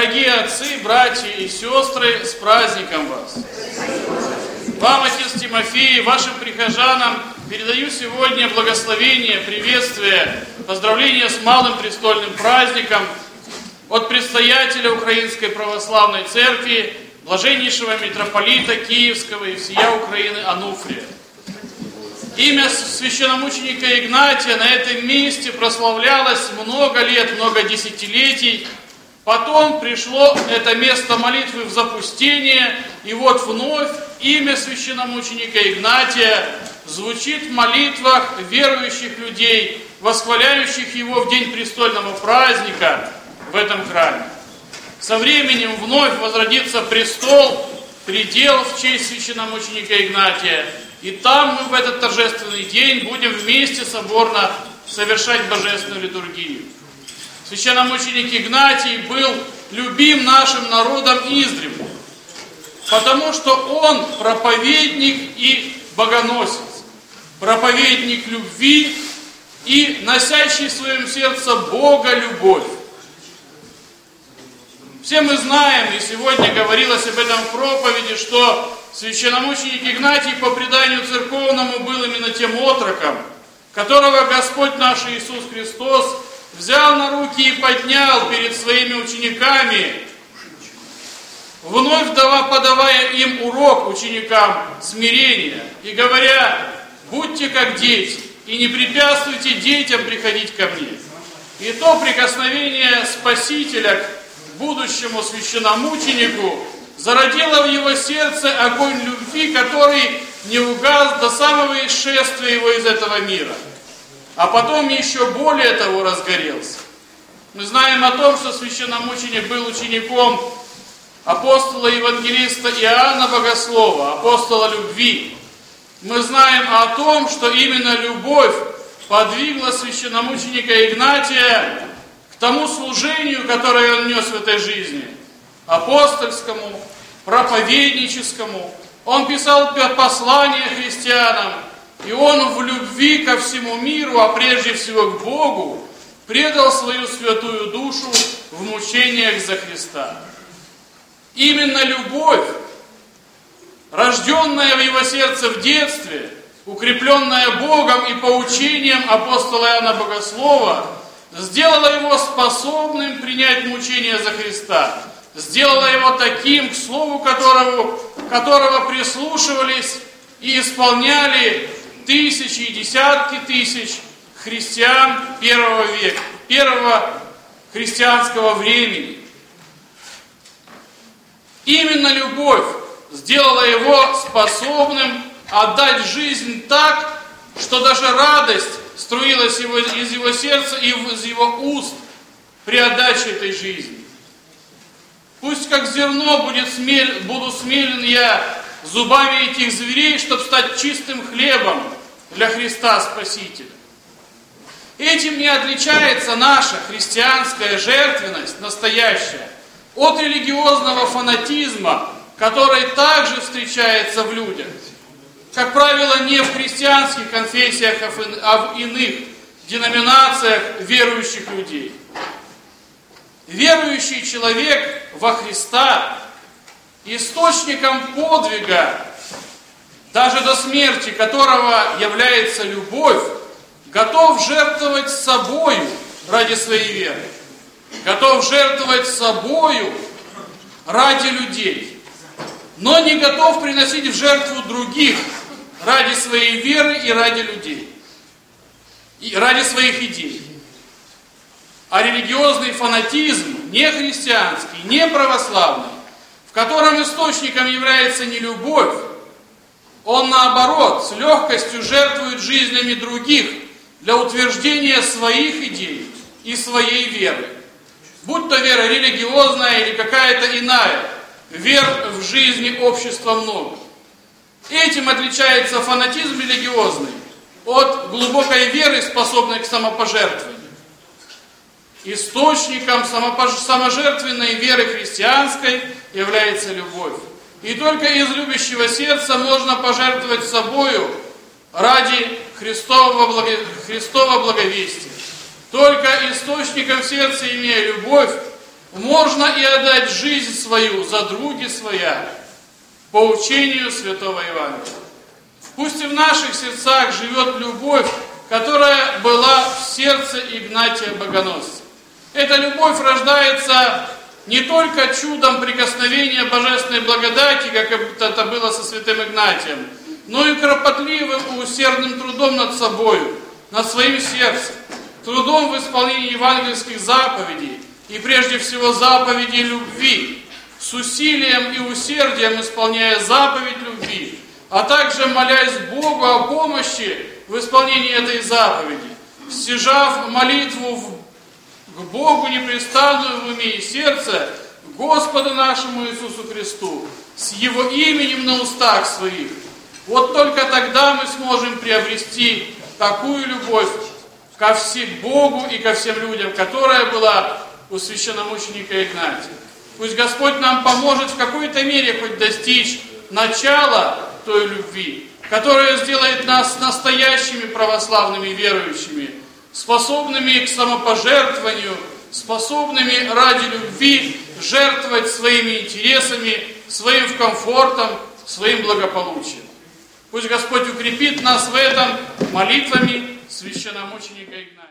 Дорогие отцы, братья и сестры, с праздником вас! Вам, отец Тимофей, вашим прихожанам передаю сегодня благословение, приветствие, поздравления с малым престольным праздником от предстоятеля Украинской Православной Церкви, блаженнейшего митрополита Киевского и всея Украины Ануфрия. Имя священномученика Игнатия на этом месте прославлялось много лет, много десятилетий. Потом пришло это место молитвы в запустение, и вот вновь имя священномученика Игнатия звучит в молитвах верующих людей, восхваляющих его в день престольного праздника в этом храме. Со временем вновь возродится престол, предел в честь священномученика Игнатия, и там мы в этот торжественный день будем вместе соборно совершать божественную литургию. Священномученик Игнатий был любим нашим народом издревле, потому что он проповедник и богоносец, проповедник любви и носящий в своем сердце Бога любовь. Все мы знаем, и сегодня говорилось об этом в проповеди, что священномученик Игнатий по преданию церковному был именно тем отроком, которого Господь наш Иисус Христос взял на руки и поднял перед своими учениками, вновь подавая им урок ученикам смирения и говоря: будьте как дети и не препятствуйте детям приходить ко мне. И то прикосновение Спасителя к будущему священномученику зародило в его сердце огонь любви, который не угас до самого исшествия его из этого мира. А потом еще более того разгорелся. Мы знаем о том, что священномученик был учеником апостола евангелиста Иоанна Богослова, апостола любви. Мы знаем о том, что именно любовь подвигла священномученика Игнатия к тому служению, которое он нес в этой жизни, апостольскому, проповедническому. Он писал послания христианам, и он в любви ко всему миру, а прежде всего к Богу, предал свою святую душу в мучениях за Христа. Именно любовь, рожденная в его сердце в детстве, укрепленная Богом и поучением апостола Иоанна Богослова, сделала его способным принять мучения за Христа, сделала его таким, к слову которого прислушивались и исполняли тысячи и десятки тысяч христиан первого века, первого христианского времени. Именно любовь сделала его способным отдать жизнь так, что даже радость струилась из его сердца и из его уст при отдаче этой жизни. Пусть как зерно буду смелен я зубами этих зверей, чтобы стать чистым хлебом для Христа Спасителя. Этим не отличается наша христианская жертвенность, настоящая, от религиозного фанатизма, который также встречается в людях. Как правило, не в христианских конфессиях, а в иных деноминациях верующих людей. Верующий человек во Христа источником подвига, даже до смерти которого является любовь, готов жертвовать собою ради своей веры, готов жертвовать собою ради людей, но не готов приносить в жертву других ради своей веры и ради людей, и ради своих идей. А религиозный фанатизм, не христианский, не православный, в котором источником является не любовь, он наоборот с легкостью жертвует жизнями других для утверждения своих идей и своей веры. Будь то вера религиозная или какая-то иная, вер в жизни общества много. Этим отличается фанатизм религиозный от глубокой веры, способной к самопожертвованию. Источником саможертвенной веры христианской является любовь. И только из любящего сердца можно пожертвовать собою ради Христова благовестия. Только источником сердца, имея любовь, можно и отдать жизнь свою за други своя, по учению Святого Евангелия. Пусть и в наших сердцах живет любовь, которая была в сердце Игнатия Богоносца. Эта любовь рождается не только чудом прикосновения божественной благодати, как это было со святым Игнатием, но и кропотливым и усердным трудом над собою, над своим сердцем, трудом в исполнении евангельских заповедей и прежде всего заповедей любви, с усилием и усердием исполняя заповедь любви, а также молясь Богу о помощи в исполнении этой заповеди, стяжав молитву к Богу непрестанную в уме и сердце, Господу нашему Иисусу Христу, с Его именем на устах своих. Вот только тогда мы сможем приобрести такую любовь ко всему Богу и ко всем людям, которая была у священномученика Игнатия. Пусть Господь нам поможет в какой-то мере хоть достичь начала той любви, которая сделает нас настоящими православными верующими, способными к самопожертвованию, способными ради любви жертвовать своими интересами, своим комфортом, своим благополучием. Пусть Господь укрепит нас в этом молитвами священномученика Игнатия.